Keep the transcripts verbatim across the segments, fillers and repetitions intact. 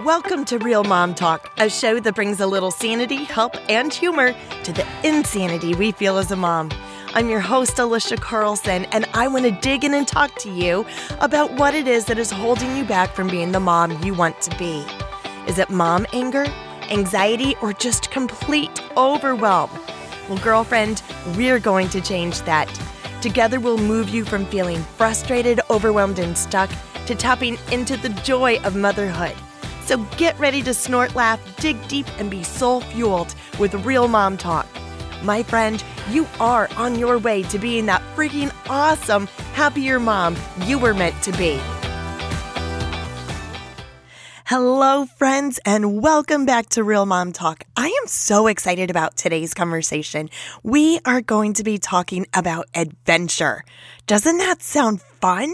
Welcome to Real Mom Talk, a show that brings a little sanity, help, and humor to the insanity we feel as a mom. I'm your host, Alicia Carlson, and I want to dig in and talk to you about what it is that is holding you back from being the mom you want to be. Is it mom anger, anxiety, or just complete overwhelm? Well, girlfriend, we're going to change that. Together, we'll move you from feeling frustrated, overwhelmed, and stuck to tapping into the joy of motherhood. So get ready to snort, laugh, dig deep, and be soul-fueled with Real Mom Talk. My friend, you are on your way to being that freaking awesome, happier mom you were meant to be. Hello, friends, and welcome back to Real Mom Talk. I am so excited about today's conversation. We are going to be talking about adventure. Doesn't that sound fun?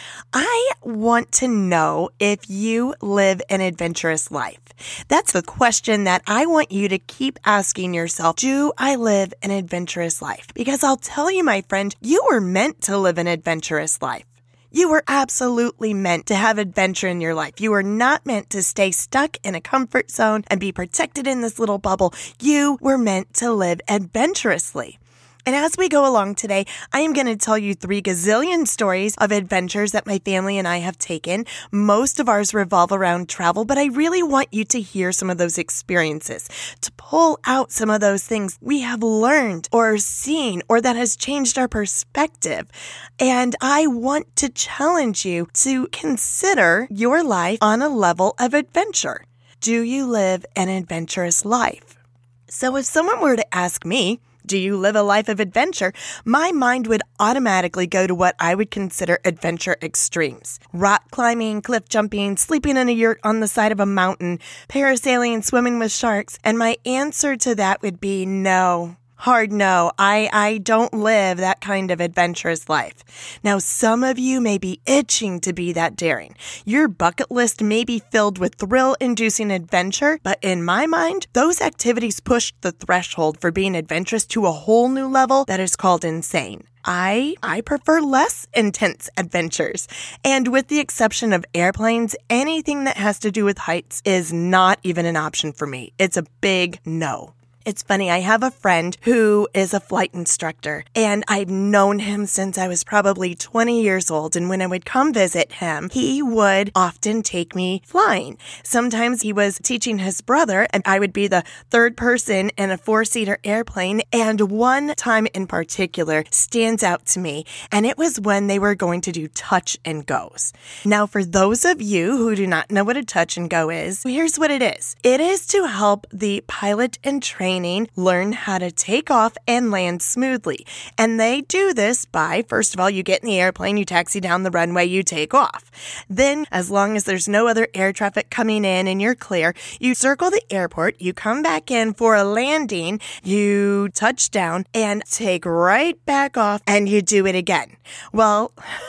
I want to know if you live an adventurous life. That's the question that I want you to keep asking yourself. Do I live an adventurous life? Because I'll tell you, my friend, you were meant to live an adventurous life. You were absolutely meant to have adventure in your life. You were not meant to stay stuck in a comfort zone and be protected in this little bubble. You were meant to live adventurously. And as we go along today, I am going to tell you three gazillion stories of adventures that my family and I have taken. Most of ours revolve around travel, but I really want you to hear some of those experiences, to pull out some of those things we have learned or seen or that has changed our perspective. And I want to challenge you to consider your life on a level of adventure. Do you live an adventurous life? So if someone were to ask me, do you live a life of adventure? My mind would automatically go to what I would consider adventure extremes. Rock climbing, cliff jumping, sleeping in a yurt on the side of a mountain, parasailing, swimming with sharks. And my answer to that would be no. Hard no. I, I don't live that kind of adventurous life. Now, some of you may be itching to be that daring. Your bucket list may be filled with thrill-inducing adventure, but in my mind, those activities push the threshold for being adventurous to a whole new level that is called insane. I I prefer less intense adventures. And with the exception of airplanes, anything that has to do with heights is not even an option for me. It's a big no. It's funny, I have a friend who is a flight instructor, and I've known him since I was probably twenty years old, and when I would come visit him, he would often take me flying. Sometimes he was teaching his brother, and I would be the third person in a four-seater airplane, and one time in particular stands out to me, and it was when they were going to do touch and goes. Now, for those of you who do not know what a touch and go is, here's what it is. It is to help the pilot and trainer learn how to take off and land smoothly. And they do this by, first of all, you get in the airplane, you taxi down the runway, you take off. Then, as long as there's no other air traffic coming in and you're clear, you circle the airport, you come back in for a landing, you touch down and take right back off and you do it again. Well,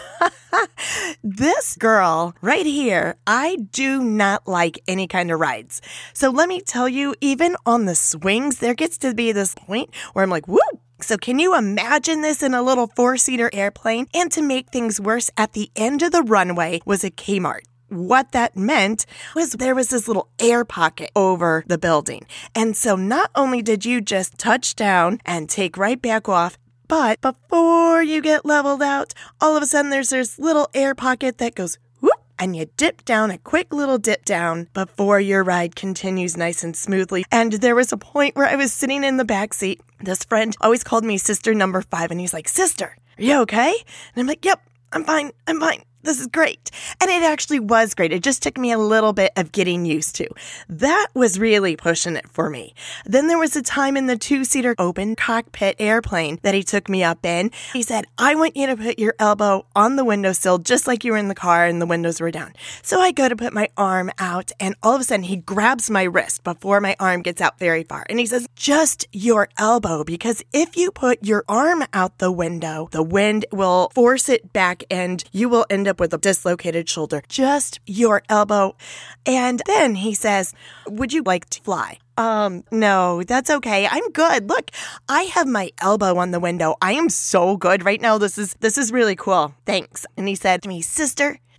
this girl right here, I do not like any kind of rides. So let me tell you, even on the swings, there gets to be this point where I'm like, woo! So can you imagine this in a little four-seater airplane? And to make things worse, at the end of the runway was a Kmart. What that meant was there was this little air pocket over the building. And so not only did you just touch down and take right back off, but before you get leveled out, all of a sudden there's this little air pocket that goes whoop, and you dip down, a quick little dip down before your ride continues nice and smoothly. And there was a point where I was sitting in the back seat. This friend always called me sister number five, and he's like, sister, are you okay? And I'm like, yep, I'm fine, I'm fine. This is great. And it actually was great. It just took me a little bit of getting used to. That was really pushing it for me. Then there was a time in the two-seater open cockpit airplane that he took me up in. He said, I want you to put your elbow on the windowsill just like you were in the car and the windows were down. So I go to put my arm out, and all of a sudden he grabs my wrist before my arm gets out very far. And he says, just your elbow, because if you put your arm out the window, the wind will force it back and you will end up with a dislocated shoulder. Just your elbow. And then he says, would you like to fly? Um, no, that's okay. I'm good. Look, I have my elbow on the window. I am so good right now. This is, this is really cool. Thanks. And he said to me, sister,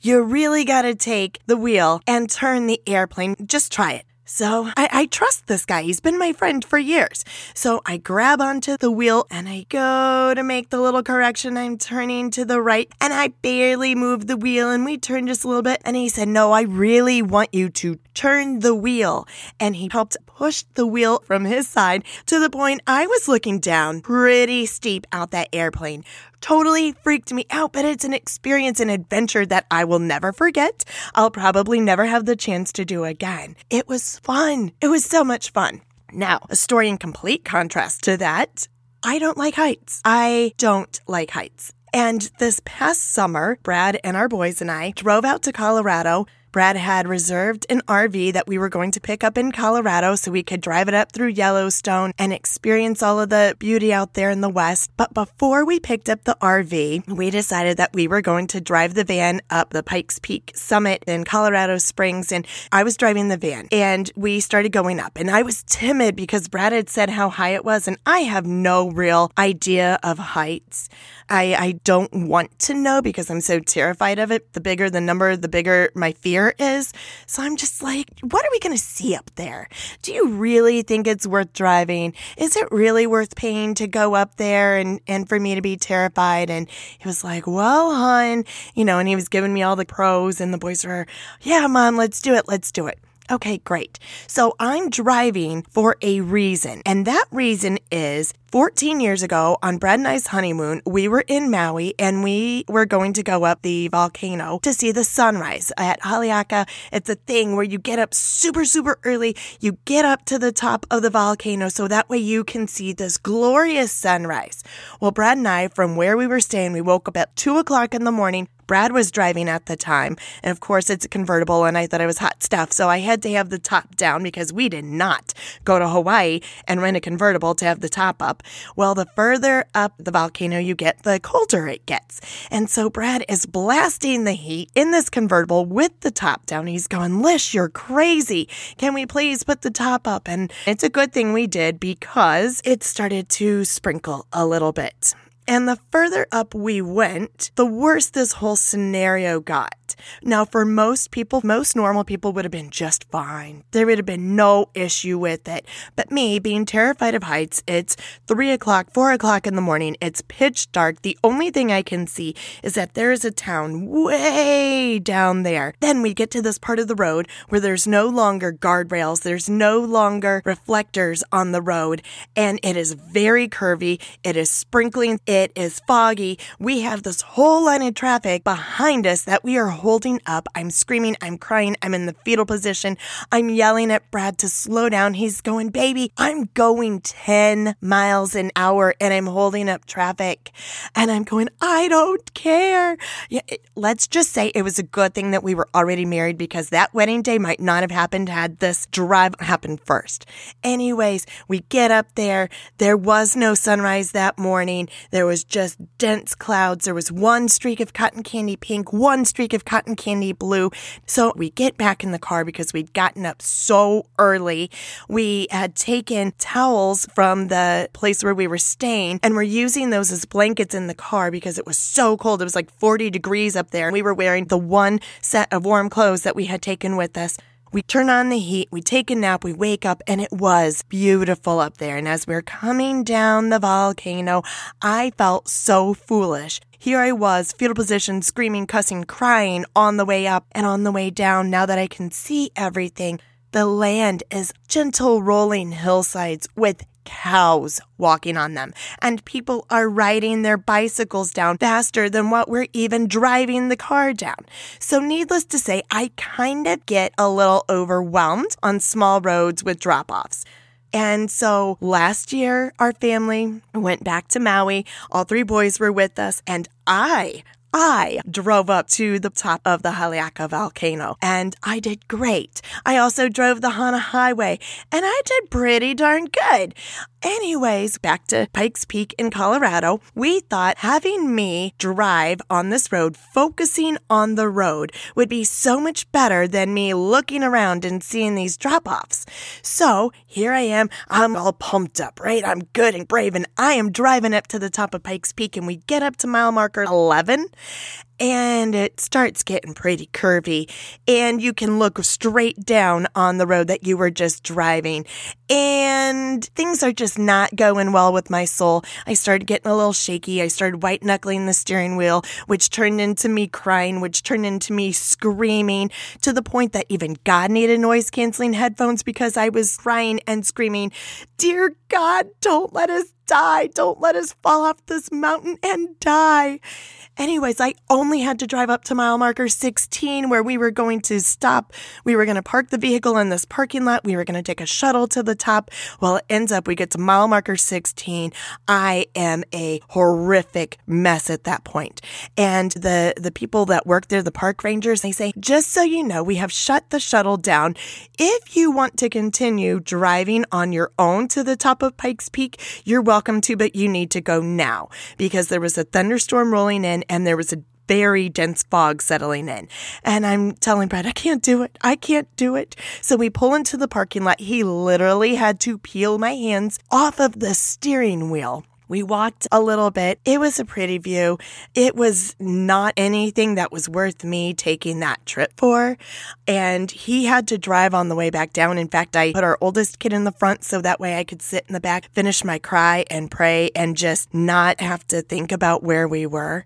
you really got to take the wheel and turn the airplane. Just try it. So I, I trust this guy. He's been my friend for years. So I grab onto the wheel and I go to make the little correction. I'm turning to the right and I barely moved the wheel and we turned just a little bit. And he said, no, I really want you to turn the wheel. And he helped push the wheel from his side to the point I was looking down pretty steep out that airplane. Totally freaked me out, but it's an experience, an adventure that I will never forget. I'll probably never have the chance to do again. It was fun. It was so much fun. Now, a story in complete contrast to that. I don't like heights. I don't like heights. And this past summer, Brad and our boys and I drove out to Colorado. Brad had reserved an R V that we were going to pick up in Colorado so we could drive it up through Yellowstone and experience all of the beauty out there in the West. But before we picked up the R V, we decided that we were going to drive the van up the Pikes Peak summit in Colorado Springs. And I was driving the van and we started going up. And I was timid because Brad had said how high it was. And I have no real idea of heights. I, I don't want to know because I'm so terrified of it. The bigger the number, the bigger my fear is. So I'm just like, what are we going to see up there? Do you really think it's worth driving? Is it really worth paying to go up there and, and for me to be terrified? And he was like, well, hon, you know, and he was giving me all the pros and the boys were, yeah, Mom, let's do it. Let's do it. Okay, great. So I'm driving for a reason. And that reason is fourteen years ago on Brad and I's honeymoon, we were in Maui and we were going to go up the volcano to see the sunrise at Haleaka. It's a thing where you get up super, super early. You get up to the top of the volcano so that way you can see this glorious sunrise. Well, Brad and I, from where we were staying, we woke up at two o'clock in the morning. Brad was driving at the time, and of course it's a convertible, and I thought it was hot stuff, so I had to have the top down because we did not go to Hawaii and rent a convertible to have the top up. Well, the further up the volcano you get, the colder it gets. And so Brad is blasting the heat in this convertible with the top down. He's going, Lish, you're crazy. Can we please put the top up? And it's a good thing we did because it started to sprinkle a little bit. And the further up we went, the worse this whole scenario got. Now, for most people, most normal people would have been just fine. There would have been no issue with it. But me, being terrified of heights, it's three o'clock, four o'clock in the morning. It's pitch dark. The only thing I can see is that there is a town way down there. Then we get to this part of the road where there's no longer guardrails. There's no longer reflectors on the road. And it is very curvy. It is sprinkling. It is foggy. We have this whole line of traffic behind us that we are holding up. I'm screaming. I'm crying. I'm in the fetal position. I'm yelling at Brad to slow down. He's going, baby, I'm going ten miles an hour and I'm holding up traffic. And I'm going, I don't care. Yeah, it, let's just say it was a good thing that we were already married because that wedding day might not have happened had this drive happened first. Anyways, we get up there. There was no sunrise that morning. There was just dense clouds. There was one streak of cotton candy pink, one streak of cotton candy blue. So we get back in the car because we'd gotten up so early. We had taken towels from the place where we were staying and we're using those as blankets in the car because it was so cold. It was like forty degrees up there. We were wearing the one set of warm clothes that we had taken with us. We turn on the heat, we take a nap, we wake up, and it was beautiful up there. And as we we're coming down the volcano, I felt so foolish. Here I was, fetal position, screaming, cussing, crying on the way up and on the way down. Now that I can see everything, the land is gentle rolling hillsides with cows walking on them. And people are riding their bicycles down faster than what we're even driving the car down. So needless to say, I kind of get a little overwhelmed on small roads with drop-offs. And so last year, our family went back to Maui. All three boys were with us, and I I drove up to the top of the Haleaka volcano, and I did great. I also drove the Hana Highway, and I did pretty darn good. Anyways, back to Pikes Peak in Colorado, we thought having me drive on this road, focusing on the road, would be so much better than me looking around and seeing these drop-offs. So here I am. I'm all pumped up, right? I'm good and brave, and I am driving up to the top of Pikes Peak, and we get up to mile marker eleven. and it starts getting pretty curvy, and you can look straight down on the road that you were just driving, and things are just not going well with my soul. I started getting a little shaky. I started white-knuckling the steering wheel, which turned into me crying, which turned into me screaming, to the point that even God needed noise-canceling headphones because I was crying and screaming, "Dear God, don't let us die. Don't let us fall off this mountain and die." Anyways, I only had to drive up to mile marker sixteen where we were going to stop. We were going to park the vehicle in this parking lot. We were going to take a shuttle to the top. Well, it ends up we get to mile marker sixteen. I am a horrific mess at that point. And the, the people that work there, the park rangers, they say, "Just so you know, we have shut the shuttle down. If you want to continue driving on your own to the top of Pikes Peak, you're welcome to, but you need to go now," because there was a thunderstorm rolling in and there was a very dense fog settling in. And I'm telling Brad, "I can't do it. I can't do it." So we pull into the parking lot. He literally had to peel my hands off of the steering wheel. We walked a little bit. It was a pretty view. It was not anything that was worth me taking that trip for. And he had to drive on the way back down. In fact, I put our oldest kid in the front so that way I could sit in the back, finish my cry and pray and just not have to think about where we were.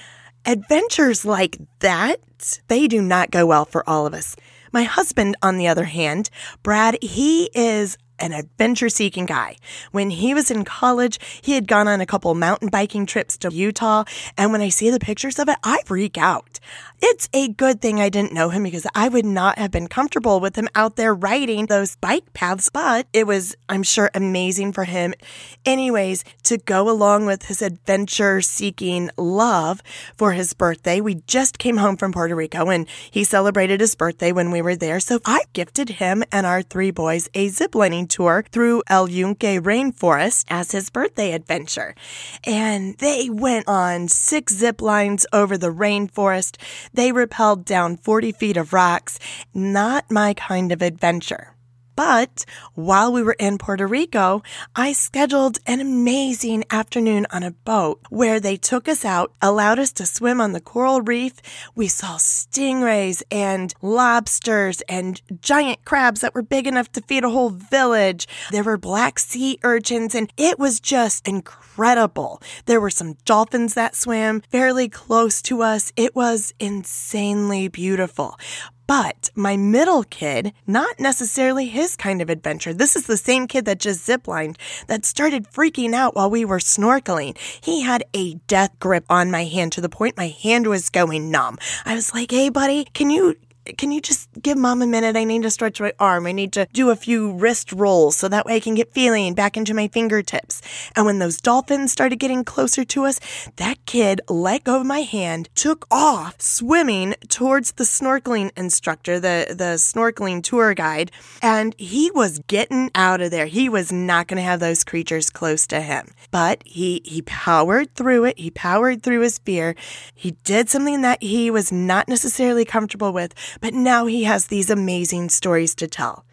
Adventures like that, they do not go well for all of us. My husband, on the other hand, Brad, he is an adventure-seeking guy. When he was in college, he had gone on a couple mountain biking trips to Utah, and when I see the pictures of it, I freak out. It's a good thing I didn't know him because I would not have been comfortable with him out there riding those bike paths, but it was, I'm sure, amazing for him. Anyways, to go along with his adventure-seeking love for his birthday, we just came home from Puerto Rico, and he celebrated his birthday when we were there, so I gifted him and our three boys a ziplining tour through El Yunque Rainforest as his birthday adventure. And they went on six zip lines over the rainforest. They rappelled down forty feet of rocks. Not my kind of adventure. But while we were in Puerto Rico, I scheduled an amazing afternoon on a boat where they took us out, allowed us to swim on the coral reef. We saw stingrays and lobsters and giant crabs that were big enough to feed a whole village. There were black sea urchins, and it was just incredible. There were some dolphins that swam fairly close to us. It was insanely beautiful. But my middle kid, not necessarily his kind of adventure. This is the same kid that just ziplined that started freaking out while we were snorkeling. He had a death grip on my hand to the point my hand was going numb. I was like, "Hey, buddy, can you... Can you just give Mom a minute? I need to stretch my arm. I need to do a few wrist rolls so that way I can get feeling back into my fingertips." And when those dolphins started getting closer to us, that kid let go of my hand, took off swimming towards the snorkeling instructor, the, the snorkeling tour guide, and he was getting out of there. He was not going to have those creatures close to him. But he, he powered through it. He powered through his fear. He did something that he was not necessarily comfortable with, but now he has these amazing stories to tell.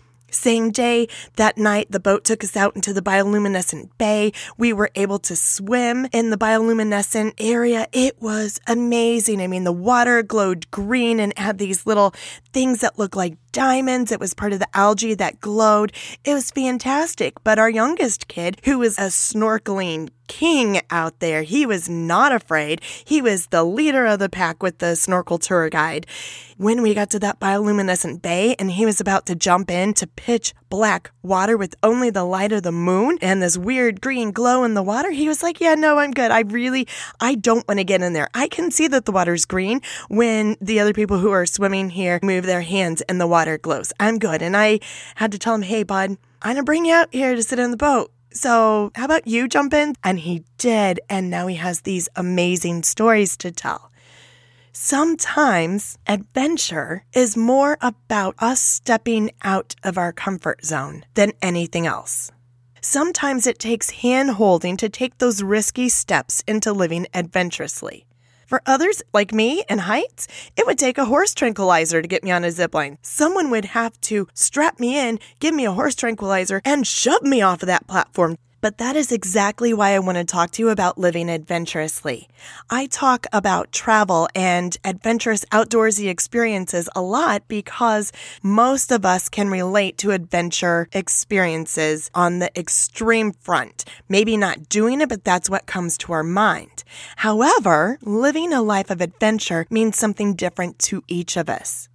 Same day, that night, the boat took us out into the bioluminescent bay. We were able to swim in the bioluminescent area. It was amazing. I mean, the water glowed green and had these little things that looked like diamonds. It was part of the algae that glowed. It was fantastic. But our youngest kid, who was a snorkeling king out there, he was not afraid. He was the leader of the pack with the snorkel tour guide. When we got to that bioluminescent bay and he was about to jump into pitch black water with only the light of the moon and this weird green glow in the water, he was like, "Yeah, no, I'm good. I really, I don't want to get in there. I can see that the water's green when the other people who are swimming here move their hands and the water glows. I'm good." And I had to tell him, "Hey, bud, I'm going to bring you out here to sit in the boat. So how about you jump in?" And he did. And now he has these amazing stories to tell. Sometimes adventure is more about us stepping out of our comfort zone than anything else. Sometimes it takes hand-holding to take those risky steps into living adventurously. For others, like me and heights, it would take a horse tranquilizer to get me on a zipline. Someone would have to strap me in, give me a horse tranquilizer, and shove me off of that platform. But that is exactly why I want to talk to you about living adventurously. I talk about travel and adventurous outdoorsy experiences a lot because most of us can relate to adventure experiences on the extreme front. Maybe not doing it, but that's what comes to our mind. However, living a life of adventure means something different to each of us.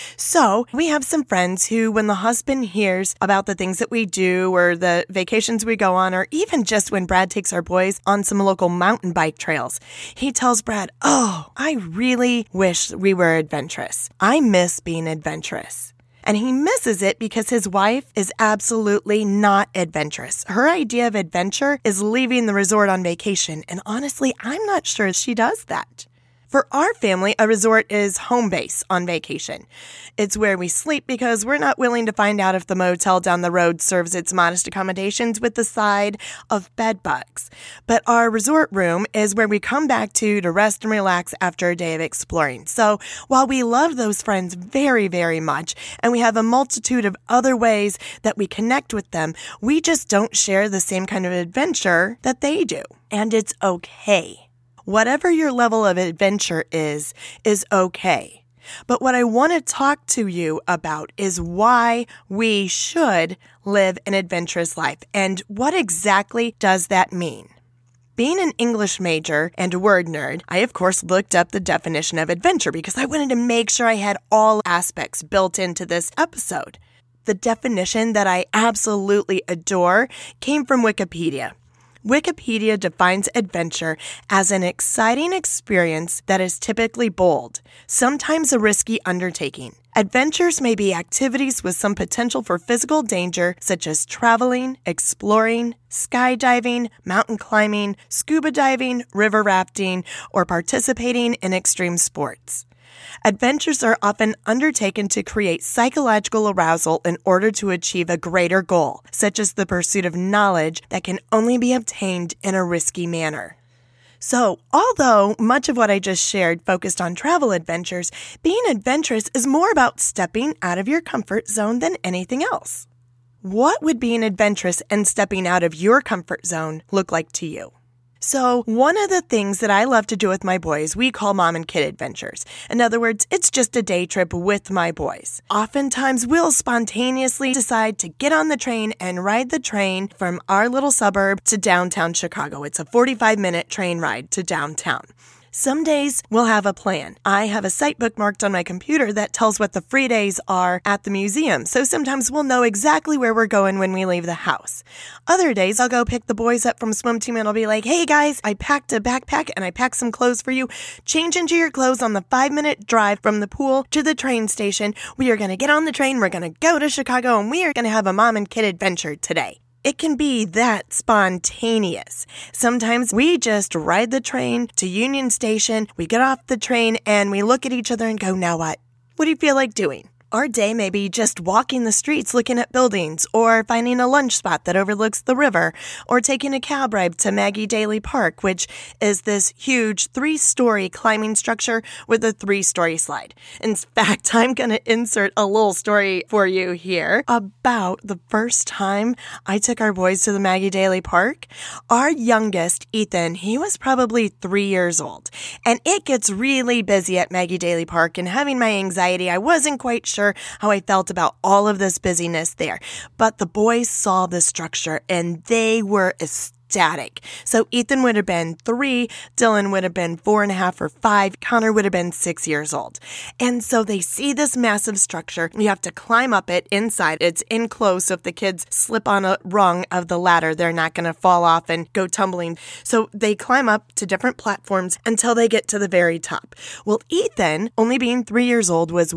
So we have some friends who, when the husband hears about the things that we do or the vacations we go on, or even just when Brad takes our boys on some local mountain bike trails, he tells Brad, "Oh, I really wish we were adventurous. I miss being adventurous." And he misses it because his wife is absolutely not adventurous. Her idea of adventure is leaving the resort on vacation. And honestly, I'm not sure she does that. For our family, a resort is home base on vacation. It's where we sleep because we're not willing to find out if the motel down the road serves its modest accommodations with the side of bed bugs. But our resort room is where we come back to to rest and relax after a day of exploring. So while we love those friends very, very much, and we have a multitude of other ways that we connect with them, we just don't share the same kind of adventure that they do. And it's okay. Whatever your level of adventure is, is okay. But what I want to talk to you about is why we should live an adventurous life and what exactly does that mean. Being an English major and a word nerd, I of course looked up the definition of adventure because I wanted to make sure I had all aspects built into this episode. The definition that I absolutely adore came from Wikipedia. Wikipedia defines adventure as an exciting experience that is typically bold, sometimes a risky undertaking. Adventures may be activities with some potential for physical danger, such as traveling, exploring, skydiving, mountain climbing, scuba diving, river rafting, or participating in extreme sports. Adventures are often undertaken to create psychological arousal in order to achieve a greater goal, such as the pursuit of knowledge that can only be obtained in a risky manner. So, although much of what I just shared focused on travel adventures, being adventurous is more about stepping out of your comfort zone than anything else. What would being adventurous and stepping out of your comfort zone look like to you? So one of the things that I love to do with my boys, we call mom and kid adventures. In other words, it's just a day trip with my boys. Oftentimes, we'll spontaneously decide to get on the train and ride the train from our little suburb to downtown Chicago. It's a forty-five minute train ride to downtown. Some days we'll have a plan. I have a site bookmarked on my computer that tells what the free days are at the museum, so sometimes we'll know exactly where we're going when we leave the house. Other days I'll go pick the boys up from swim team and I'll be like, "Hey guys, I packed a backpack and I packed some clothes for you. Change into your clothes on the five minute drive from the pool to the train station. We are going to get on the train, we're going to go to Chicago, and we are going to have a mom and kid adventure today." It can be that spontaneous. Sometimes we just ride the train to Union Station, we get off the train, and we look at each other and go, "Now what? What do you feel like doing?" Our day may be just walking the streets looking at buildings, or finding a lunch spot that overlooks the river, or taking a cab ride to Maggie Daley Park, which is this huge three-story climbing structure with a three-story slide. In fact, I'm going to insert a little story for you here about the first time I took our boys to the Maggie Daley Park. Our youngest, Ethan, he was probably three years old, and it gets really busy at Maggie Daley Park, and having my anxiety, I wasn't quite sure how I felt about all of this busyness there. But the boys saw the structure and they were ecstatic. So Ethan would have been three, Dylan would have been four and a half or five, Connor would have been six years old. And so they see this massive structure. You have to climb up it inside. It's enclosed, so if the kids slip on a rung of the ladder, they're not going to fall off and go tumbling. So they climb up to different platforms until they get to the very top. Well, Ethan, only being three years old, was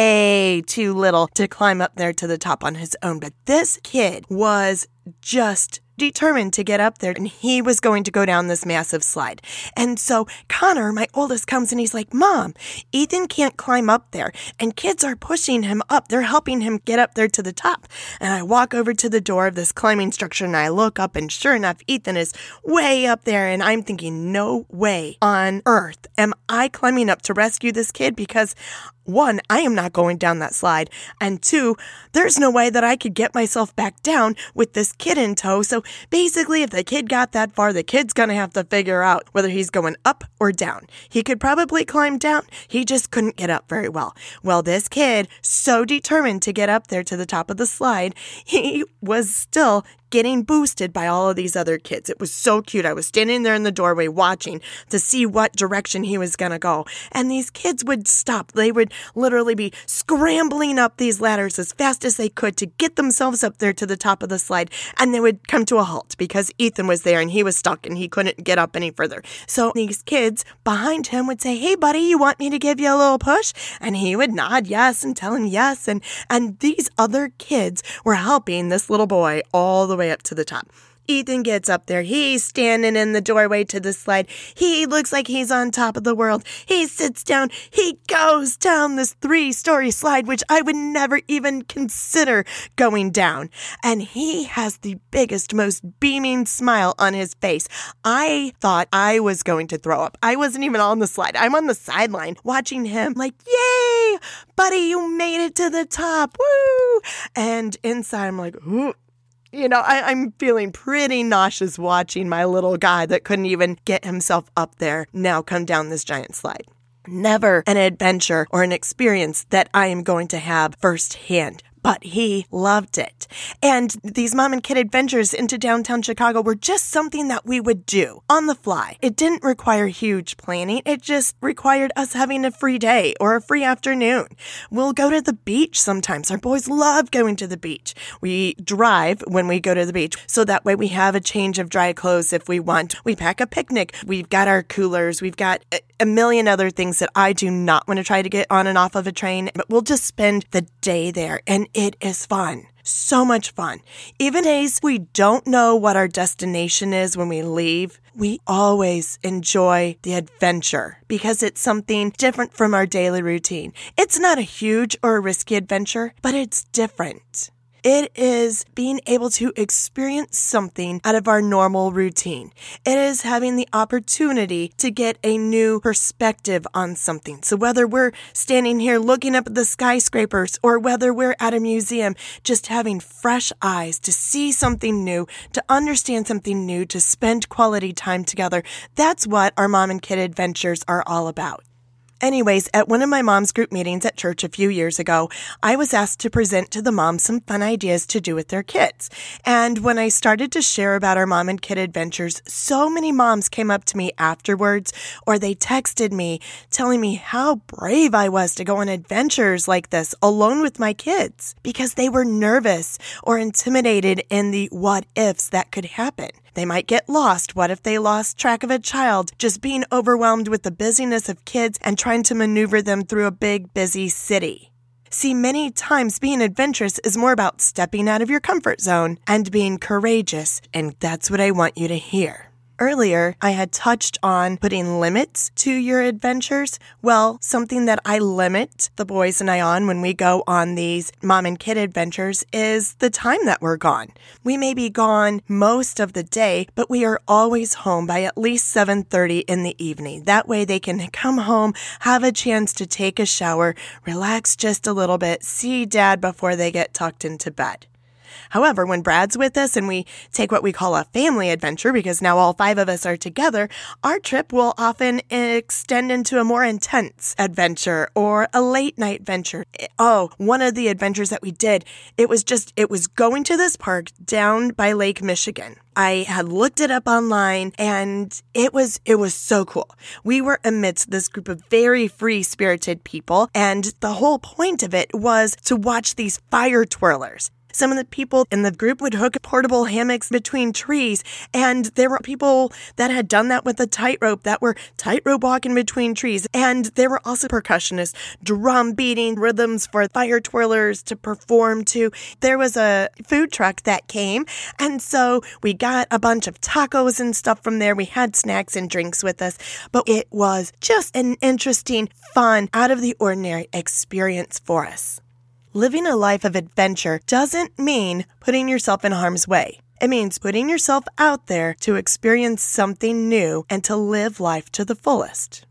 way too little to climb up there to the top on his own. But this kid was just determined to get up there, and he was going to go down this massive slide. And so Connor, my oldest, comes and he's like, "Mom, Ethan can't climb up there, and kids are pushing him up. They're helping him get up there to the top." And I walk over to the door of this climbing structure, and I look up, and sure enough, Ethan is way up there, and I'm thinking, no way on earth am I climbing up to rescue this kid, because One, I am not going down that slide. And two, there's no way that I could get myself back down with this kid in tow. So basically, if the kid got that far, the kid's going to have to figure out whether he's going up or down. He could probably climb down. He just couldn't get up very well. Well, this kid, so determined to get up there to the top of the slide, he was still getting boosted by all of these other kids. It was so cute. I was standing there in the doorway watching to see what direction he was going to go. And these kids would stop. They would literally be scrambling up these ladders as fast as they could to get themselves up there to the top of the slide. And they would come to a halt because Ethan was there and he was stuck and he couldn't get up any further. So these kids behind him would say, "Hey, buddy, you want me to give you a little push?" And he would nod yes and tell him yes. And, and these other kids were helping this little boy all the way up to the top. Ethan gets up there. He's standing in the doorway to the slide. He looks like he's on top of the world. He sits down. He goes down this three-story slide, which I would never even consider going down. And he has the biggest, most beaming smile on his face. I thought I was going to throw up. I wasn't even on the slide. I'm on the sideline watching him like, "Yay, buddy, you made it to the top. Woo!" And inside I'm like, ooh. You know, I, I'm feeling pretty nauseous watching my little guy that couldn't even get himself up there now come down this giant slide. Never an adventure or an experience that I am going to have firsthand. But he loved it. And these mom and kid adventures into downtown Chicago were just something that we would do on the fly. It didn't require huge planning. It just required us having a free day or a free afternoon. We'll go to the beach sometimes. Our boys love going to the beach. We drive when we go to the beach, so that way we have a change of dry clothes if we want. We pack a picnic. We've got our coolers. We've got a million other things that I do not want to try to get on and off of a train, but we'll just spend the day there. And it is fun. So much fun. Even days we don't know what our destination is when we leave, we always enjoy the adventure because it's something different from our daily routine. It's not a huge or a risky adventure, but it's different. It is being able to experience something out of our normal routine. It is having the opportunity to get a new perspective on something. So whether we're standing here looking up at the skyscrapers or whether we're at a museum, just having fresh eyes to see something new, to understand something new, to spend quality time together, that's what our mom and kid adventures are all about. Anyways, at one of my mom's group meetings at church a few years ago, I was asked to present to the moms some fun ideas to do with their kids. And when I started to share about our mom and kid adventures, so many moms came up to me afterwards, or they texted me telling me how brave I was to go on adventures like this alone with my kids because they were nervous or intimidated in the what ifs that could happen. They might get lost. What if they lost track of a child? Just being overwhelmed with the busyness of kids and trying to maneuver them through a big, busy city. See, many times being adventurous is more about stepping out of your comfort zone and being courageous, and that's what I want you to hear. Earlier, I had touched on putting limits to your adventures. Well, something that I limit the boys and I on when we go on these mom and kid adventures is the time that we're gone. We may be gone most of the day, but we are always home by at least seven thirty in the evening. That way they can come home, have a chance to take a shower, relax just a little bit, see dad before they get tucked into bed. However, when Brad's with us and we take what we call a family adventure, because now all five of us are together, our trip will often extend into a more intense adventure or a late night venture. Oh, one of the adventures that we did, it was just, it was going to this park down by Lake Michigan. I had looked it up online and it was, it was so cool. We were amidst this group of very free-spirited people, and the whole point of it was to watch these fire twirlers. Some of the people in the group would hook portable hammocks between trees, and there were people that had done that with a tightrope that were tightrope walking between trees. And there were also percussionists drum beating rhythms for fire twirlers to perform to. There was a food truck that came, and so we got a bunch of tacos and stuff from there. We had snacks and drinks with us, but it was just an interesting, fun, out of the ordinary experience for us. Living a life of adventure doesn't mean putting yourself in harm's way. It means putting yourself out there to experience something new and to live life to the fullest.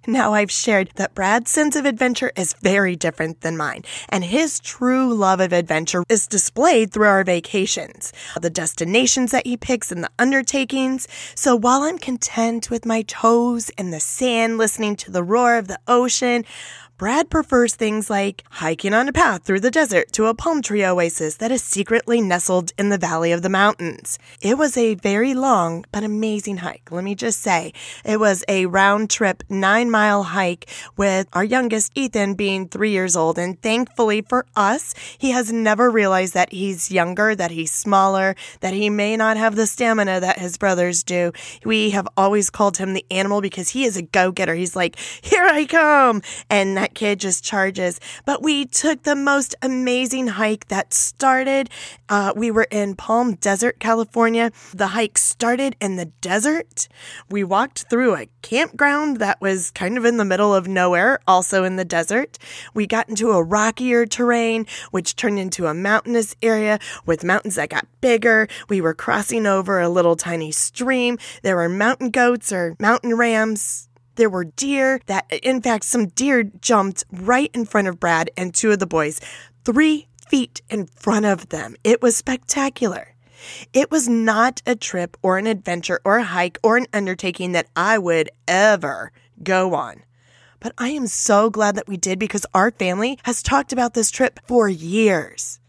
Now, I've shared that Brad's sense of adventure is very different than mine, and his true love of adventure is displayed through our vacations, the destinations that he picks and the undertakings. So while I'm content with my toes in the sand, listening to the roar of the ocean, Brad prefers things like hiking on a path through the desert to a palm tree oasis that is secretly nestled in the valley of the mountains. It was a very long but amazing hike, let me just say. It was a round-trip nine-mile hike with our youngest, Ethan, being three years old. And thankfully for us, he has never realized that he's younger, that he's smaller, that he may not have the stamina that his brothers do. We have always called him the animal because he is a go-getter. He's like, here I come! And that kid just charges. But we took the most amazing hike that started. Uh, we were in Palm Desert, California. The hike started in the desert. We walked through a campground that was kind of in the middle of nowhere, also in the desert. We got into a rockier terrain, which turned into a mountainous area with mountains that got bigger. We were crossing over a little tiny stream. There were mountain goats or mountain rams. There were deer that, in fact, some deer jumped right in front of Brad and two of the boys, three feet in front of them. It was spectacular. It was not a trip or an adventure or a hike or an undertaking that I would ever go on. But I am so glad that we did because our family has talked about this trip for years.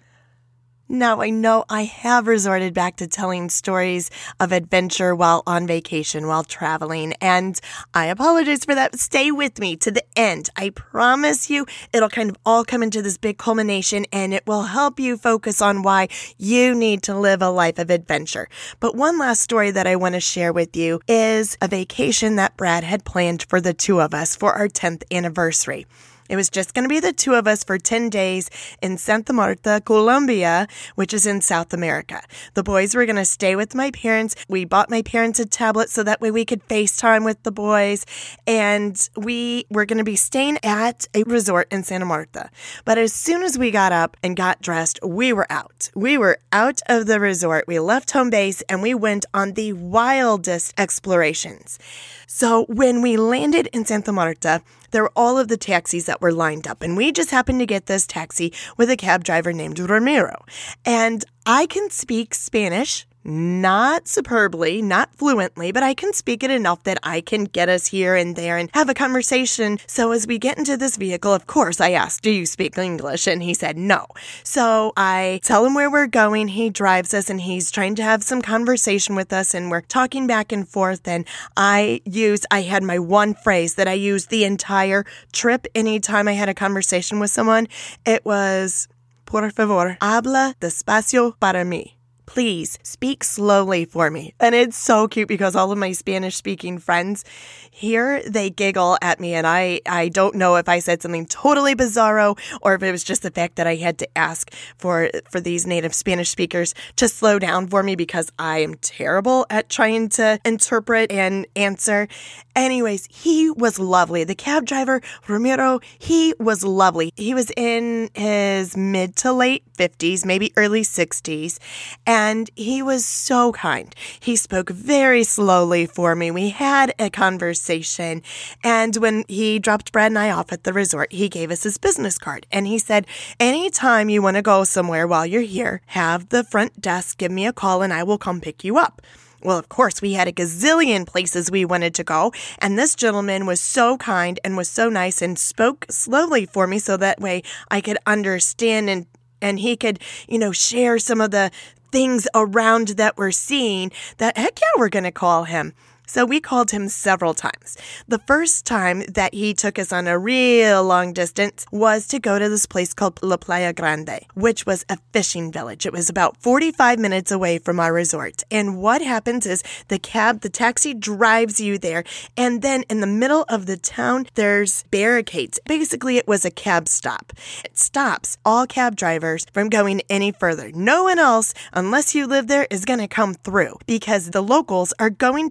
Now, I know I have resorted back to telling stories of adventure while on vacation, while traveling, and I apologize for that. Stay with me to the end. I promise you it'll kind of all come into this big culmination, and it will help you focus on why you need to live a life of adventure. But one last story that I want to share with you is a vacation that Brad had planned for the two of us for our tenth anniversary. It was just going to be the two of us for ten days in Santa Marta, Colombia, which is in South America. The boys were going to stay with my parents. We bought my parents a tablet so that way we could FaceTime with the boys. And we were going to be staying at a resort in Santa Marta. But as soon as we got up and got dressed, we were out. We were out of the resort. We left home base and we went on the wildest explorations. So when we landed in Santa Marta, there were all of the taxis that were lined up, and we just happened to get this taxi with a cab driver named Ramiro. And I can speak Spanish, not superbly, not fluently, but I can speak it enough that I can get us here and there and have a conversation. So as we get into this vehicle, of course, I asked, do you speak English? And he said no. So I tell him where we're going. He drives us and he's trying to have some conversation with us, and we're talking back and forth. And I used, I had my one phrase that I used the entire trip. Anytime I had a conversation with someone, it was, por favor, habla despacio para mí. Please speak slowly for me. And it's so cute because all of my Spanish-speaking friends here, they giggle at me, and I, I don't know if I said something totally bizarro or if it was just the fact that I had to ask for, for these native Spanish speakers to slow down for me because I am terrible at trying to interpret and answer. Anyways, he was lovely. The cab driver, Ramiro, he was lovely. He was in his mid to late fifties, maybe early sixties, and And he was so kind. He spoke very slowly for me. We had a conversation. And when he dropped Brad and I off at the resort, he gave us his business card. And he said, anytime you want to go somewhere while you're here, have the front desk give me a call and I will come pick you up. Well, of course, we had a gazillion places we wanted to go, and this gentleman was so kind and was so nice and spoke slowly for me so that way I could understand and, and he could, you know, share some of the things around that we're seeing that, heck yeah, we're going to call him. So we called him several times. The first time that he took us on a real long distance was to go to this place called La Playa Grande, which was a fishing village. It was about forty-five minutes away from our resort. And what happens is the cab, the taxi drives you there. And then in the middle of the town, there's barricades. Basically, it was a cab stop. It stops all cab drivers from going any further. No one else, unless you live there, is going to come through because the locals are going to get your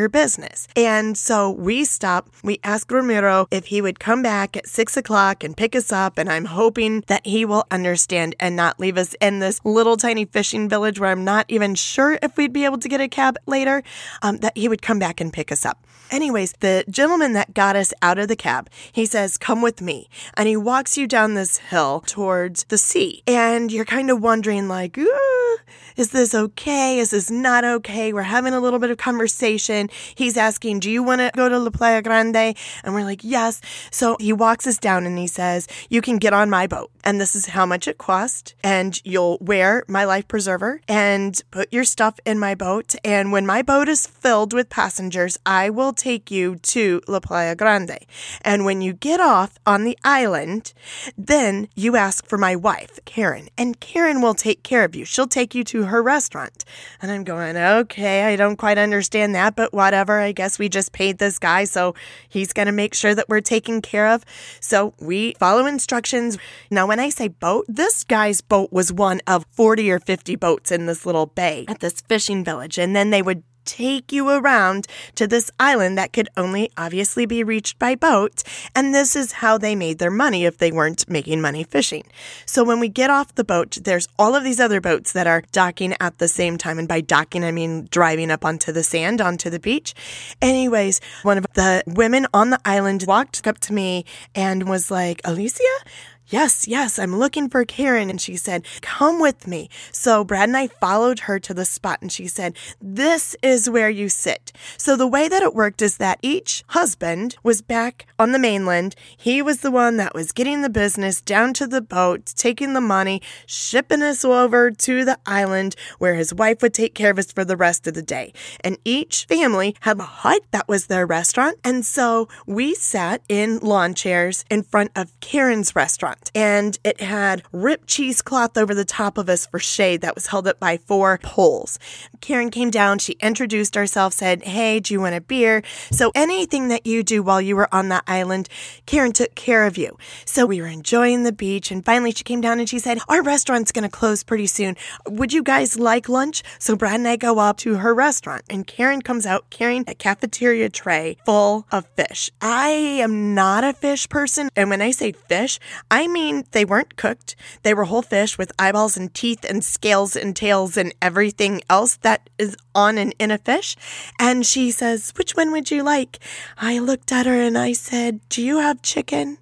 your business. And so we stop. We ask Ramiro if he would come back at six o'clock and pick us up. And I'm hoping that he will understand and not leave us in this little tiny fishing village where I'm not even sure if we'd be able to get a cab later, um, that he would come back and pick us up. Anyways, the gentleman that got us out of the cab, he says, come with me. And he walks you down this hill towards the sea. And you're kind of wondering like, ooh, is this okay? Is this not okay? We're having a little bit of conversation. He's asking, do you want to go to La Playa Grande? And we're like, yes. So he walks us down and he says, you can get on my boat. And this is how much it cost. And you'll wear my life preserver and put your stuff in my boat. And when my boat is filled with passengers, I will take you to La Playa Grande. And when you get off on the island, then you ask for my wife, Karen. And Karen will take care of you. She'll take you to her restaurant. And I'm going, okay, I don't quite understand that, but whatever. I guess we just paid this guy, so he's going to make sure that we're taken care of. So we follow instructions. Now, when I say boat, this guy's boat was one of forty or fifty boats in this little bay at this fishing village. And then they would take you around to this island that could only obviously be reached by boat. And this is how they made their money if they weren't making money fishing. So when we get off the boat, there's all of these other boats that are docking at the same time. And by docking, I mean driving up onto the sand, onto the beach. Anyways, one of the women on the island walked up to me and was like, Alicia? Yes, yes, I'm looking for Karen. And she said, come with me. So Brad and I followed her to the spot and she said, this is where you sit. So the way that it worked is that each husband was back on the mainland. He was the one that was getting the business down to the boat, taking the money, shipping us over to the island where his wife would take care of us for the rest of the day. And each family had a hut that was their restaurant. And so we sat in lawn chairs in front of Karen's restaurant. And it had ripped cheesecloth over the top of us for shade that was held up by four poles. Karen came down. She introduced herself, said, hey, do you want a beer? So anything that you do while you were on that island, Karen took care of you. So we were enjoying the beach. And finally she came down and she said, our restaurant's going to close pretty soon. Would you guys like lunch? So Brad and I go up to her restaurant and Karen comes out carrying a cafeteria tray full of fish. I am not a fish person. And when I say fish, I I mean, they weren't cooked. They were whole fish with eyeballs and teeth and scales and tails and everything else that is on and in a fish. And she says, which one would you like? I looked at her and I said, do you have chicken?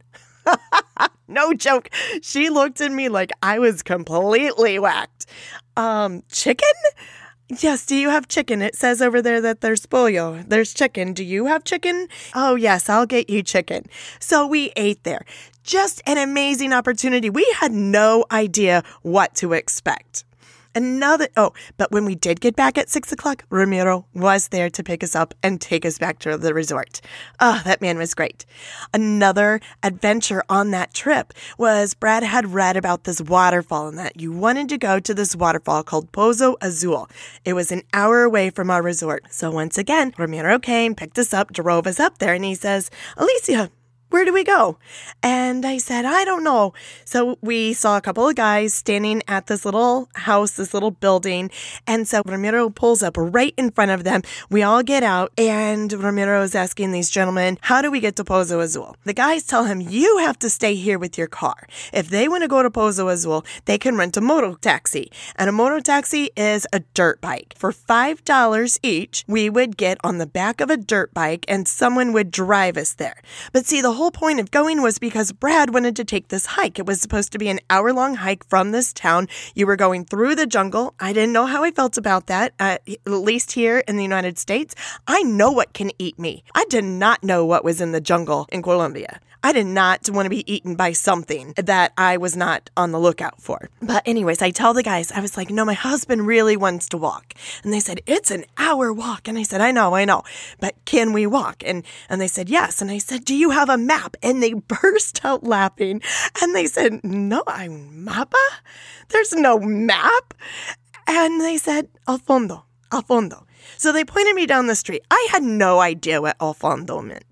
No joke. She looked at me like I was completely whacked. Um, chicken? Yes, do you have chicken? It says over there that there's pollo. There's chicken. Do you have chicken? Oh, yes, I'll get you chicken. So we ate there. Just an amazing opportunity. We had no idea what to expect. Another, oh, but when we did get back at six o'clock, Ramiro was there to pick us up and take us back to the resort. Oh, that man was great. Another adventure on that trip was Brad had read about this waterfall and that you wanted to go to this waterfall called Pozo Azul. It was an hour away from our resort. So once again, Ramiro came, picked us up, drove us up there, and he says, Alicia, where do we go? And I said, I don't know. So we saw a couple of guys standing at this little house, this little building. And so Ramiro pulls up right in front of them. We all get out and Ramiro is asking these gentlemen, how do we get to Pozo Azul? The guys tell him, you have to stay here with your car. If they want to go to Pozo Azul, they can rent a moto taxi. And a moto taxi is a dirt bike. For five dollars each, we would get on the back of a dirt bike and someone would drive us there. But see, the whole point of going was because Brad wanted to take this hike. It was supposed to be an hour-long hike from this town. You were going through the jungle. I didn't know how I felt about that, uh, at least here in the United States. I know what can eat me. I did not know what was in the jungle in Colombia. I did not want to be eaten by something that I was not on the lookout for. But anyways, I tell the guys, I was like, no, my husband really wants to walk. And they said, it's an hour walk. And I said, I know, I know. But can we walk? And and they said, yes. And I said, do you have a map? And they burst out laughing. And they said, no, I'm mapa? There's no map. And they said, al fondo, al fondo. So they pointed me down the street. I had no idea what al fondo meant.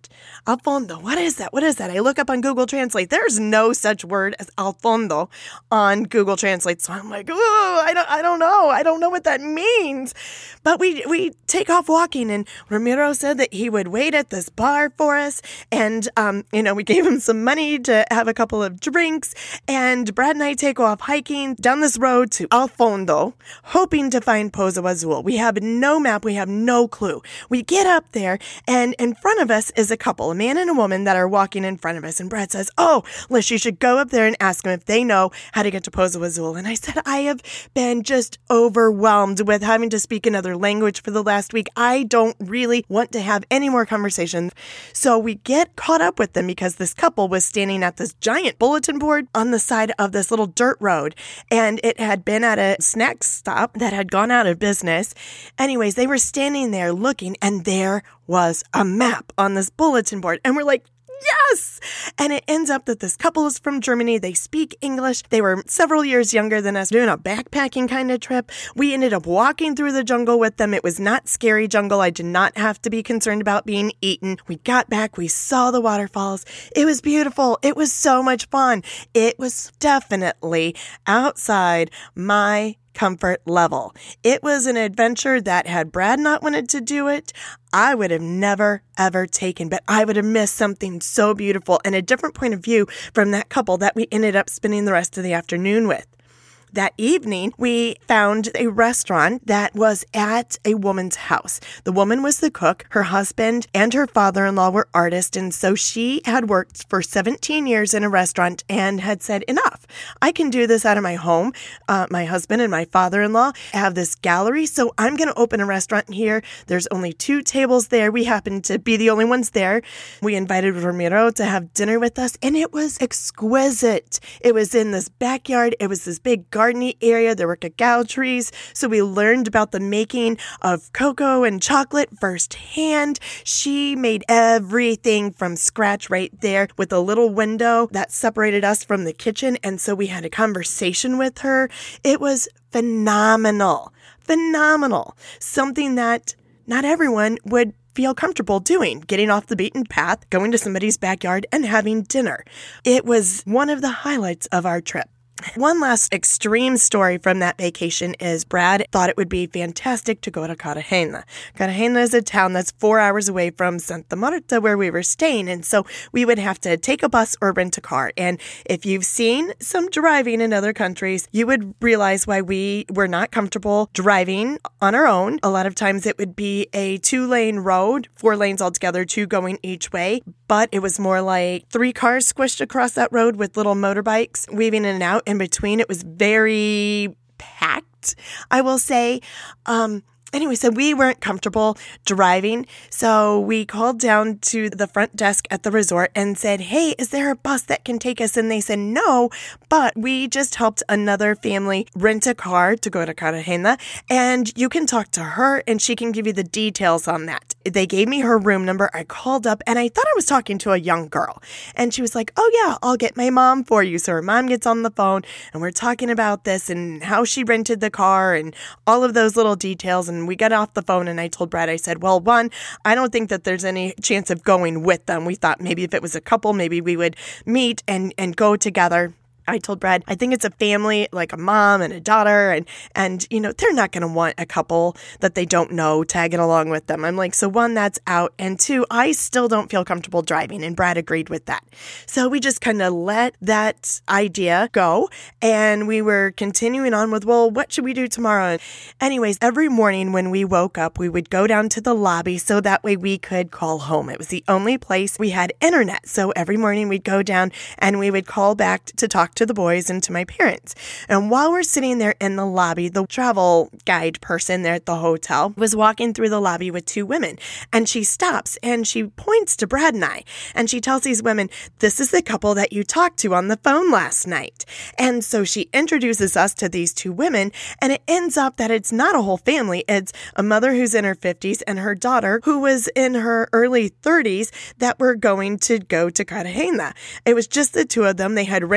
Al fondo. What is that? What is that? I look up on Google Translate. There's no such word as al fondo on Google Translate. So I'm like, oh, I don't, I don't know. I don't know what that means. But we, we take off walking, and Ramiro said that he would wait at this bar for us. And, um, you know, we gave him some money to have a couple of drinks. And Brad and I take off hiking down this road to Al Fondo, hoping to find Pozo Azul. We have no map. We have no clue. We get up there, and in front of us is a couple, a man and a woman that are walking in front of us. And Brad says, oh, Liz, you should go up there and ask them if they know how to get to Pozo Azul. And I said, I have been just overwhelmed with having to speak another language for the last week. I don't really want to have any more conversations. So we get caught up with them because this couple was standing at this giant bulletin board on the side of this little dirt road. And it had been at a snack stop that had gone out of business. Anyways, they were standing there looking, and there was a map on this bulletin board. And we're like, yes! And it ends up that this couple is from Germany. They speak English. They were several years younger than us, doing a backpacking kind of trip. We ended up walking through the jungle with them. It was not scary jungle. I did not have to be concerned about being eaten. We got back. We saw the waterfalls. It was beautiful. It was so much fun. It was definitely outside my comfort level. It was an adventure that had Brad not wanted to do it, I would have never, ever taken, but I would have missed something so beautiful and a different point of view from that couple that we ended up spending the rest of the afternoon with. That evening, we found a restaurant that was at a woman's house. The woman was the cook. Her husband and her father-in-law were artists, and so she had worked for seventeen years in a restaurant and had said, enough. I can do this out of my home. Uh, my husband and my father-in-law have this gallery, so I'm going to open a restaurant here. There's only two tables there. We happen to be the only ones there. We invited Ramiro to have dinner with us, and it was exquisite. It was in this backyard. It was this big gardeny area. There were cacao trees. So we learned about the making of cocoa and chocolate firsthand. She made everything from scratch right there with a little window that separated us from the kitchen. And so we had a conversation with her. It was phenomenal, phenomenal. Something that not everyone would feel comfortable doing, getting off the beaten path, going to somebody's backyard and having dinner. It was one of the highlights of our trip. One last extreme story from that vacation is Brad thought it would be fantastic to go to Cartagena. Cartagena is a town that's four hours away from Santa Marta where we were staying, and so we would have to take a bus or rent a car. And if you've seen some driving in other countries, you would realize why we were not comfortable driving on our own. A lot of times it would be a two-lane road, four lanes altogether, two going each way, but it was more like three cars squished across that road with little motorbikes weaving in and out. In between, it was very packed, I will say. Um, Anyway, so we weren't comfortable driving, so we called down to the front desk at the resort and said, hey, is there a bus that can take us? And they said no, but we just helped another family rent a car to go to Cartagena, and you can talk to her and she can give you the details on that. They gave me her room number. I called up and I thought I was talking to a young girl, and she was like, oh yeah, I'll get my mom for you. So her mom gets on the phone and we're talking about this and how she rented the car and all of those little details. And we got off the phone and I told Brad, I said, well, one, I don't think that there's any chance of going with them. We thought maybe if it was a couple, maybe we would meet and, and go together. I told Brad, I think it's a family, like a mom and a daughter, and, and you know, they're not going to want a couple that they don't know tagging along with them. I'm like, so one, that's out, and two, I still don't feel comfortable driving, and Brad agreed with that. So we just kind of let that idea go, and we were continuing on with, well, what should we do tomorrow? Anyways, every morning when we woke up, we would go down to the lobby so that way we could call home. It was the only place we had internet, so every morning we'd go down and we would call back to talk to the boys and to my parents. And while we're sitting there in the lobby, the travel guide person there at the hotel was walking through the lobby with two women. And she stops and she points to Brad and I. And she tells these women, this is the couple that you talked to on the phone last night. And so she introduces us to these two women. And it ends up that it's not a whole family. It's a mother who's in her fifties and her daughter who was in her early thirties that were going to go to Cartagena. It was just the two of them. They had rented the car.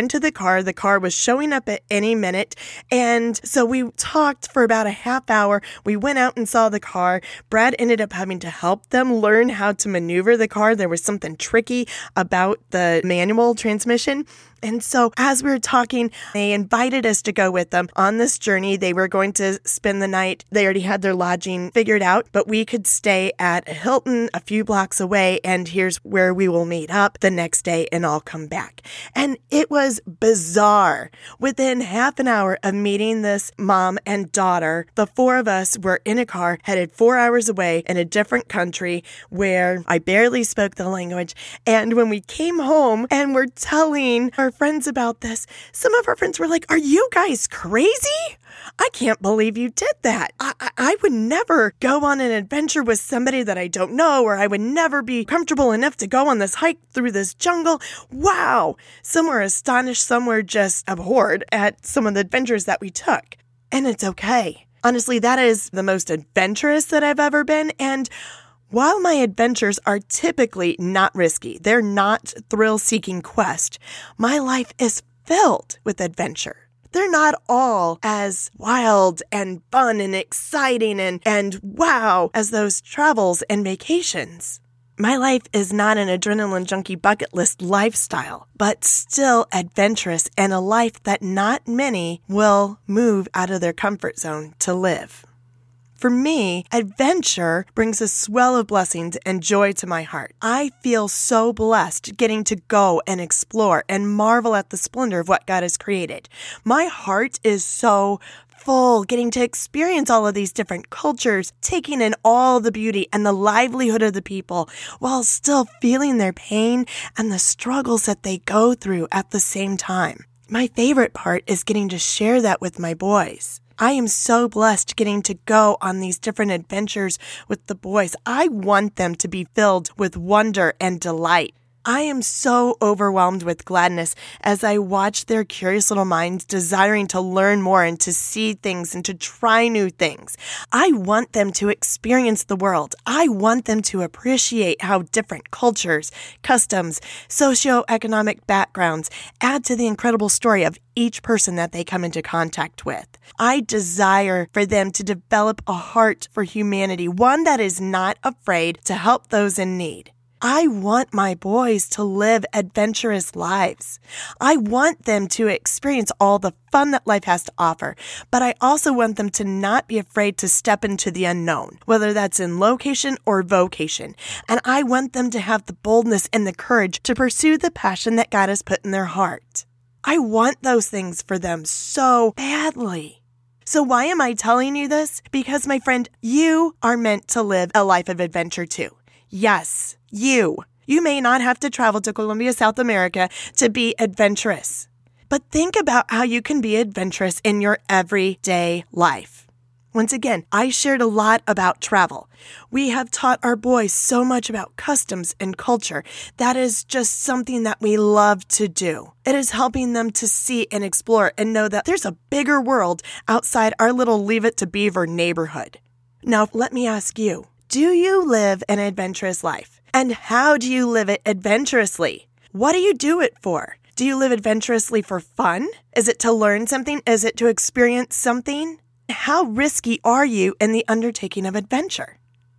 car. The car was showing up at any minute. And so we talked for about a half hour. We went out and saw the car. Brad ended up having to help them learn how to maneuver the car. There was something tricky about the manual transmission. And so as we were talking, they invited us to go with them on this journey. They were going to spend the night. They already had their lodging figured out, but we could stay at a Hilton a few blocks away, and here's where we will meet up the next day and all come back. And it was bizarre. Within half an hour of meeting this mom and daughter, the four of us were in a car headed four hours away in a different country where I barely spoke the language. And when we came home and were telling our friends about this, some of our friends were like, "Are you guys crazy? I can't believe you did that. I, I, I would never go on an adventure with somebody that I don't know, or I would never be comfortable enough to go on this hike through this jungle." Wow. Some were astonished. Some were just abhorred at some of the adventures that we took. And it's okay. Honestly, that is the most adventurous that I've ever been. And while my adventures are typically not risky, they're not thrill-seeking quest, my life is filled with adventure. They're not all as wild and fun and exciting and, and wow as those travels and vacations. My life is not an adrenaline junkie bucket list lifestyle, but still adventurous and a life that not many will move out of their comfort zone to live. For me, adventure brings a swell of blessings and joy to my heart. I feel so blessed getting to go and explore and marvel at the splendor of what God has created. My heart is so full getting to experience all of these different cultures, taking in all the beauty and the livelihood of the people while still feeling their pain and the struggles that they go through at the same time. My favorite part is getting to share that with my boys. I am so blessed getting to go on these different adventures with the boys. I want them to be filled with wonder and delight. I am so overwhelmed with gladness as I watch their curious little minds desiring to learn more and to see things and to try new things. I want them to experience the world. I want them to appreciate how different cultures, customs, socioeconomic backgrounds add to the incredible story of each person that they come into contact with. I desire for them to develop a heart for humanity, one that is not afraid to help those in need. I want my boys to live adventurous lives. I want them to experience all the fun that life has to offer, but I also want them to not be afraid to step into the unknown, whether that's in location or vocation. And I want them to have the boldness and the courage to pursue the passion that God has put in their heart. I want those things for them so badly. So why am I telling you this? Because, my friend, you are meant to live a life of adventure too. Yes, you. You may not have to travel to Colombia, South America to be adventurous. But think about how you can be adventurous in your everyday life. Once again, I shared a lot about travel. We have taught our boys so much about customs and culture. That is just something that we love to do. It is helping them to see and explore and know that there's a bigger world outside our little Leave It to Beaver neighborhood. Now, let me ask you, do you live an adventurous life? And how do you live it adventurously? What do you do it for? Do you live adventurously for fun? Is it to learn something? Is it to experience something? How risky are you in the undertaking of adventure?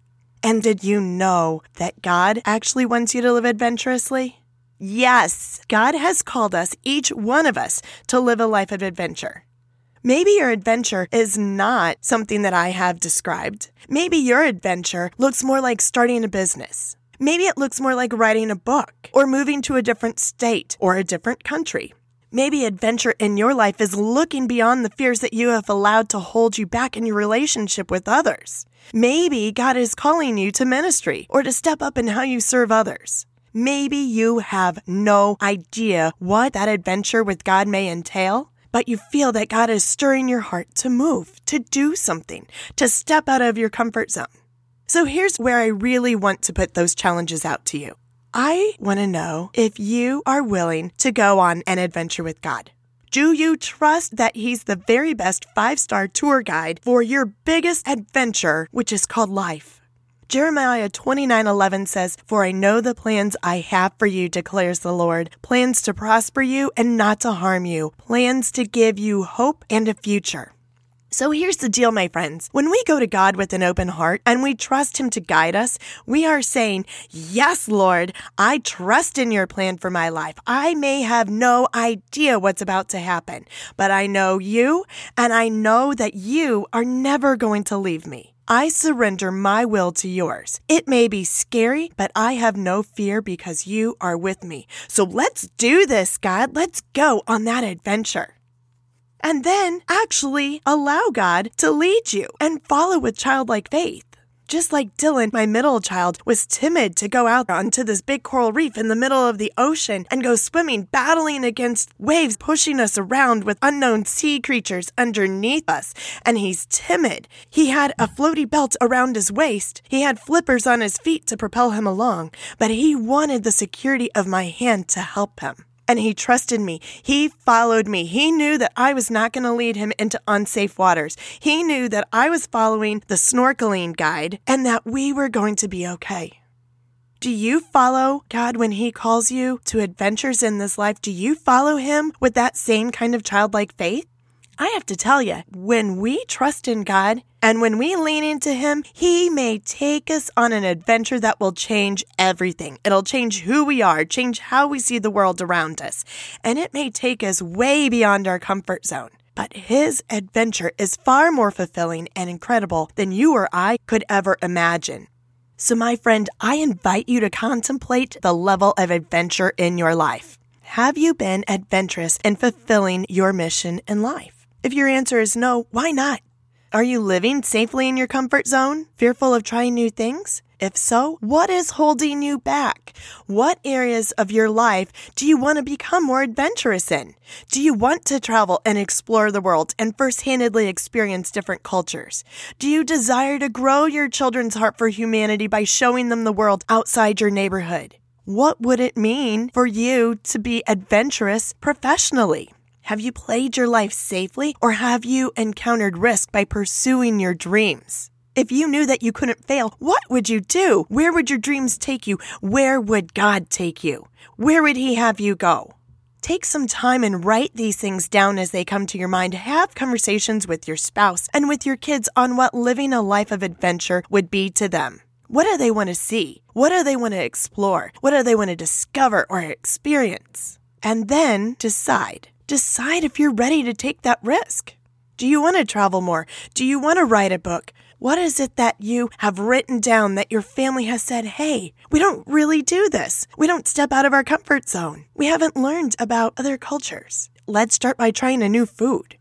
And did you know that God actually wants you to live adventurously? Yes, God has called us, each one of us, to live a life of adventure. Maybe your adventure is not something that I have described. Maybe your adventure looks more like starting a business. Maybe it looks more like writing a book or moving to a different state or a different country. Maybe adventure in your life is looking beyond the fears that you have allowed to hold you back in your relationship with others. Maybe God is calling you to ministry or to step up in how you serve others. Maybe you have no idea what that adventure with God may entail, but you feel that God is stirring your heart to move, to do something, to step out of your comfort zone. So here's where I really want to put those challenges out to you. I want to know if you are willing to go on an adventure with God. Do you trust that He's the very best five-star tour guide for your biggest adventure, which is called life? Jeremiah twenty-nine eleven says, "For I know the plans I have for you, declares the Lord, plans to prosper you and not to harm you, plans to give you hope and a future." So here's the deal, my friends. When we go to God with an open heart and we trust Him to guide us, we are saying, "Yes, Lord, I trust in your plan for my life. I may have no idea what's about to happen, but I know you, and I know that you are never going to leave me. I surrender my will to yours. It may be scary, but I have no fear because you are with me. So let's do this, God. Let's go on that adventure." And then actually allow God to lead you and follow with childlike faith. Just like Dylan, my middle child, was timid to go out onto this big coral reef in the middle of the ocean and go swimming, battling against waves, pushing us around with unknown sea creatures underneath us. And he's timid. He had a floaty belt around his waist. He had flippers on his feet to propel him along, but he wanted the security of my hand to help him. And he trusted me. He followed me. He knew that I was not going to lead him into unsafe waters. He knew that I was following the snorkeling guide and that we were going to be okay. Do you follow God when He calls you to adventures in this life? Do you follow Him with that same kind of childlike faith? I have to tell you, when we trust in God and when we lean into Him, He may take us on an adventure that will change everything. It'll change who we are, change how we see the world around us, and it may take us way beyond our comfort zone. But His adventure is far more fulfilling and incredible than you or I could ever imagine. So, my friend, I invite you to contemplate the level of adventure in your life. Have you been adventurous in fulfilling your mission in life? If your answer is no, why not? Are you living safely in your comfort zone, fearful of trying new things? If so, what is holding you back? What areas of your life do you want to become more adventurous in? Do you want to travel and explore the world and first-handedly experience different cultures? Do you desire to grow your children's heart for humanity by showing them the world outside your neighborhood? What would it mean for you to be adventurous professionally? Have you played your life safely, or have you encountered risk by pursuing your dreams? If you knew that you couldn't fail, what would you do? Where would your dreams take you? Where would God take you? Where would He have you go? Take some time and write these things down as they come to your mind. Have conversations with your spouse and with your kids on what living a life of adventure would be to them. What do they want to see? What do they want to explore? What do they want to discover or experience? And then decide. Decide if you're ready to take that risk. Do you want to travel more? Do you want to write a book? What is it that you have written down that your family has said, "Hey, we don't really do this. We don't step out of our comfort zone. We haven't learned about other cultures. Let's start by trying a new food."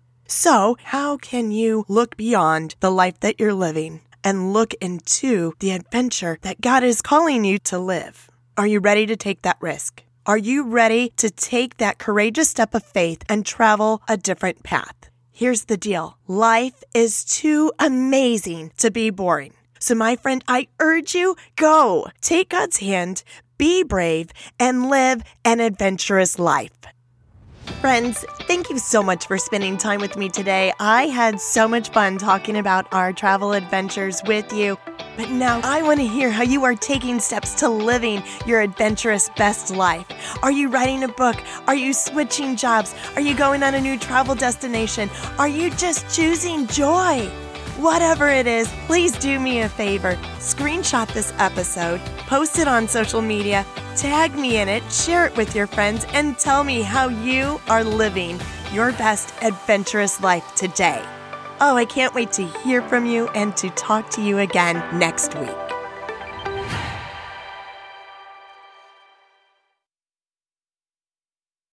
So, how can you look beyond the life that you're living and look into the adventure that God is calling you to live? Are you ready to take that risk? Are you ready to take that courageous step of faith and travel a different path? Here's the deal. Life is too amazing to be boring. So my friend, I urge you, go. Take God's hand, be brave, and live an adventurous life. Friends, thank you so much for spending time with me today. I had so much fun talking about our travel adventures with you. But now I want to hear how you are taking steps to living your adventurous best life. Are you writing a book? Are you switching jobs? Are you going on a new travel destination? Are you just choosing joy? Whatever it is, please do me a favor. Screenshot this episode, post it on social media, tag me in it, share it with your friends, and tell me how you are living your best adventurous life today. Oh, I can't wait to hear from you and to talk to you again next week.